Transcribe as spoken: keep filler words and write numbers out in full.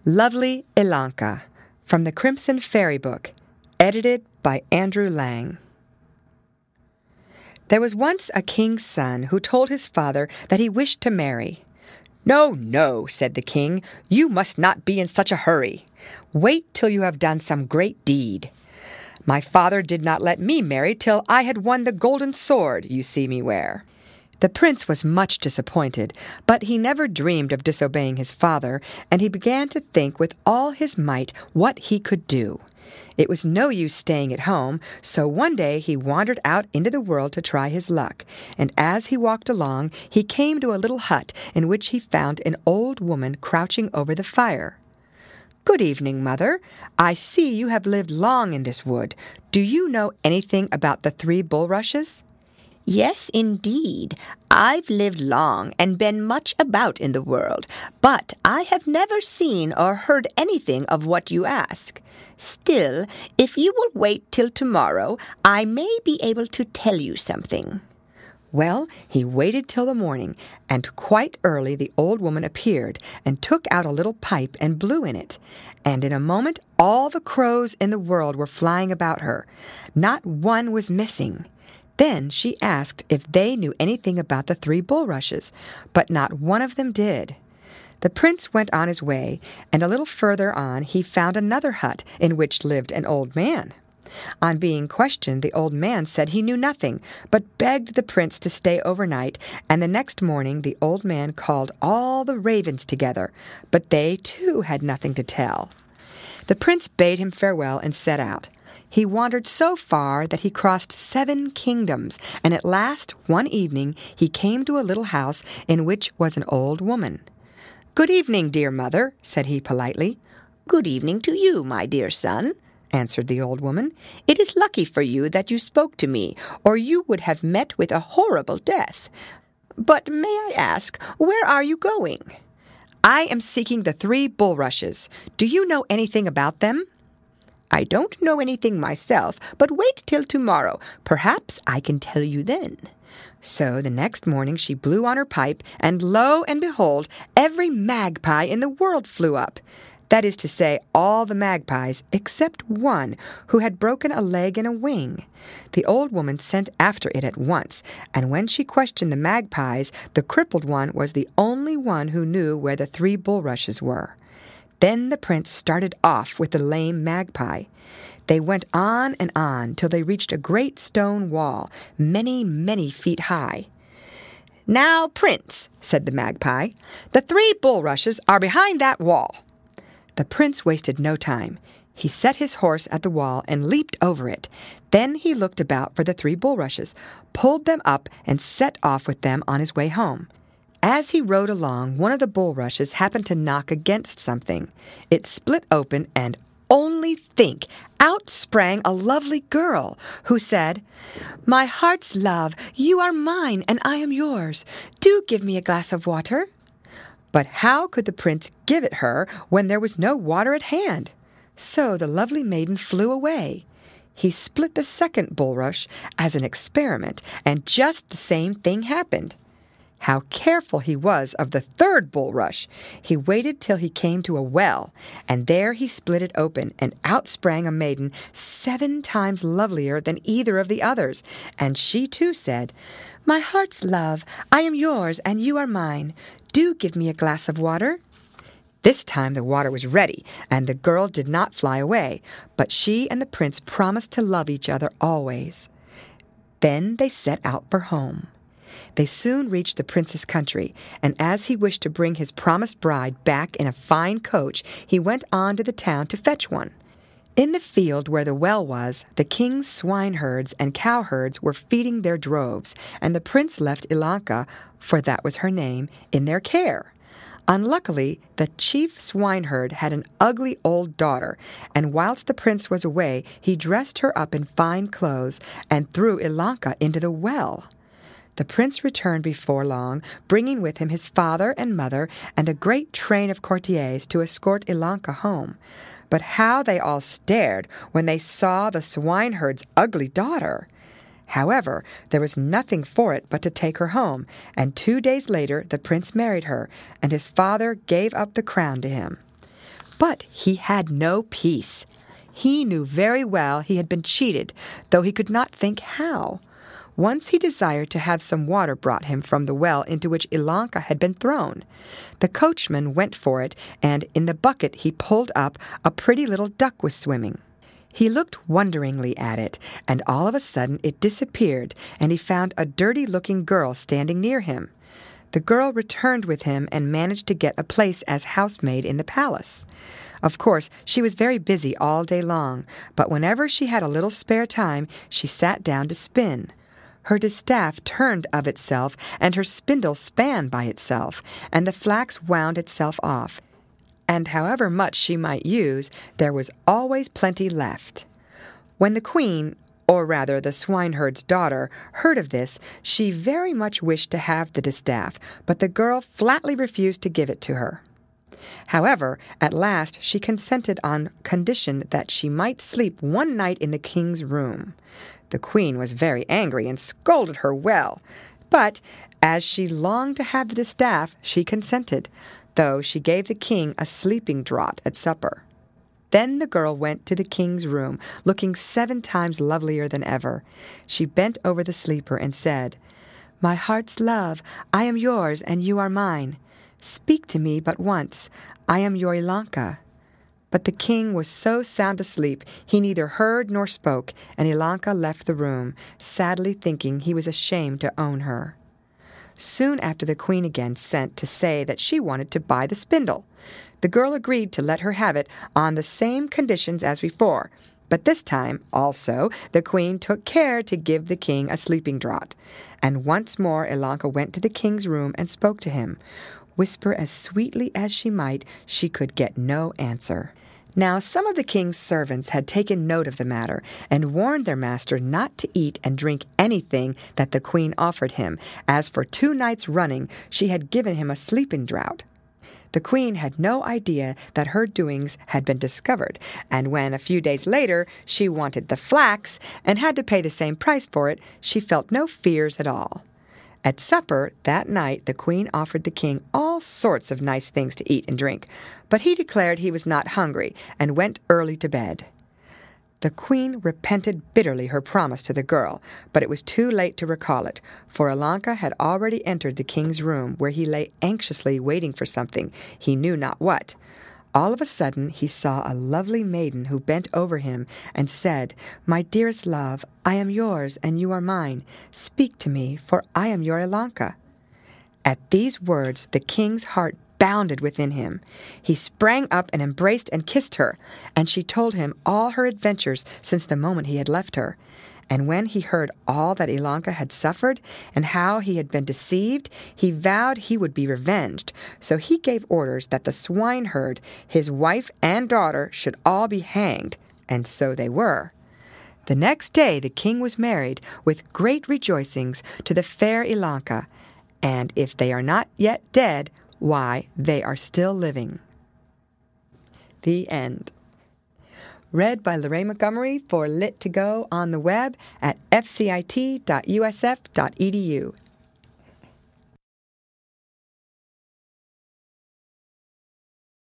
Lovely Ilanka, from the Crimson Fairy Book, edited by Andrew Lang. There was once a king's son who told his father that he wished to marry. "No, no," said the king, "you must not be in such a hurry. Wait till you have done some great deed. My father did not let me marry till I had won the golden sword you see me wear." The prince was much disappointed, but he never dreamed of disobeying his father, and he began to think with all his might what he could do. It was no use staying at home, so one day he wandered out into the world to try his luck, and as he walked along, he came to a little hut in which he found an old woman crouching over the fire. "Good evening, mother. I see you have lived long in this wood. Do you know anything about the three bulrushes?" "Yes, indeed. I've lived long and been much about in the world, but I have never seen or heard anything of what you ask. Still, if you will wait till tomorrow, I may be able to tell you something." Well, he waited till the morning, and quite early the old woman appeared and took out a little pipe and blew in it, and in a moment all the crows in the world were flying about her. Not one was missing. Then she asked if they knew anything about the three bulrushes, but not one of them did. The prince went on his way, and a little further on he found another hut in which lived an old man. On being questioned, the old man said he knew nothing, but begged the prince to stay overnight, and the next morning the old man called all the ravens together, but they too had nothing to tell. The prince bade him farewell and set out. He wandered so far that he crossed seven kingdoms, and at last, one evening, he came to a little house in which was an old woman. "Good evening, dear mother," said he politely. "Good evening to you, my dear son," answered the old woman. "It is lucky for you that you spoke to me, or you would have met with a horrible death. But may I ask, where are you going?" "I am seeking the three bulrushes. Do you know anything about them?" "I don't know anything myself, but wait till tomorrow. Perhaps I can tell you then." So the next morning she blew on her pipe, and lo and behold, every magpie in the world flew up. That is to say, all the magpies except one, who had broken a leg and a wing. The old woman sent after it at once, and when she questioned the magpies, the crippled one was the only one who knew where the three bulrushes were. Then the prince started off with the lame magpie. They went on and on till they reached a great stone wall, many, many feet high. "Now, prince," said the magpie, "the three bulrushes are behind that wall." The prince wasted no time. He set his horse at the wall and leaped over it. Then he looked about for the three bulrushes, pulled them up, and set off with them on his way home. As he rode along, one of the bulrushes happened to knock against something. It split open, and only think, out sprang a lovely girl, who said, "My heart's love, you are mine, and I am yours. Do give me a glass of water." But how could the prince give it her when there was no water at hand? So the lovely maiden flew away. He split the second bulrush as an experiment, and just the same thing happened. How careful he was of the third bulrush! He waited till he came to a well, and there he split it open, and out sprang a maiden seven times lovelier than either of the others, and she too said, "My heart's love, I am yours, and you are mine. Do give me a glass of water." This time the water was ready, and the girl did not fly away, but she and the prince promised to love each other always. Then they set out for home. They soon reached the prince's country, and as he wished to bring his promised bride back in a fine coach, he went on to the town to fetch one. In the field where the well was, the king's swineherds and cowherds were feeding their droves, and the prince left Ilanka, for that was her name, in their care. Unluckily, the chief swineherd had an ugly old daughter, and whilst the prince was away, he dressed her up in fine clothes and threw Ilanka into the well. The prince returned before long, bringing with him his father and mother and a great train of courtiers to escort Ilanka home. But how they all stared when they saw the swineherd's ugly daughter! However, there was nothing for it but to take her home, and two days later the prince married her, and his father gave up the crown to him. But he had no peace. He knew very well he had been cheated, though he could not think how. Once he desired to have some water brought him from the well into which Ilonka had been thrown. The coachman went for it, and in the bucket he pulled up a pretty little duck was swimming. He looked wonderingly at it, and all of a sudden it disappeared, and he found a dirty-looking girl standing near him. The girl returned with him and managed to get a place as housemaid in the palace. Of course, she was very busy all day long, but whenever she had a little spare time, she sat down to spin. Her distaff turned of itself, and her spindle span by itself, and the flax wound itself off. And however much she might use, there was always plenty left. When the queen, or rather the swineherd's daughter, heard of this, she very much wished to have the distaff, but the girl flatly refused to give it to her. However, at last she consented on condition that she might sleep one night in the king's room. The queen was very angry and scolded her well, but as she longed to have the distaff, she consented, though she gave the king a sleeping draught at supper. Then the girl went to the king's room, looking seven times lovelier than ever. She bent over the sleeper and said, "My heart's love, I am yours and you are mine. Speak to me but once. I am your Ilonka." But the king was so sound asleep he neither heard nor spoke, and Ilonka left the room, sadly thinking he was ashamed to own her. Soon after the queen again sent to say that she wanted to buy the spindle. The girl agreed to let her have it on the same conditions as before, but this time, also, the queen took care to give the king a sleeping draught. And once more Ilonka went to the king's room and spoke to him. Whisper as sweetly as she might, she could get no answer. Now some of the king's servants had taken note of the matter, and warned their master not to eat and drink anything that the queen offered him, as for two nights running she had given him a sleeping draught. The queen had no idea that her doings had been discovered, and when, a few days later, she wanted the flax, and had to pay the same price for it, she felt no fears at all. At supper that night the queen offered the king all sorts of nice things to eat and drink, but he declared he was not hungry, and went early to bed. The queen repented bitterly her promise to the girl, but it was too late to recall it, for Ilonka had already entered the king's room, where he lay anxiously waiting for something, he knew not what. All of a sudden he saw a lovely maiden who bent over him and said, "My dearest love, I am yours and you are mine. Speak to me, for I am your Ilonka." At these words the king's heart bounded within him. He sprang up and embraced and kissed her, and she told him all her adventures since the moment he had left her. And when he heard all that Ilonka had suffered, and how he had been deceived, he vowed he would be revenged. So he gave orders that the swineherd, his wife and daughter, should all be hanged, and so they were. The next day the king was married, with great rejoicings, to the fair Ilonka, and if they are not yet dead, why, they are still living. The end. Read by Lorraine Montgomery for Lit to Go on the web at f c i t dot u s f dot e d u.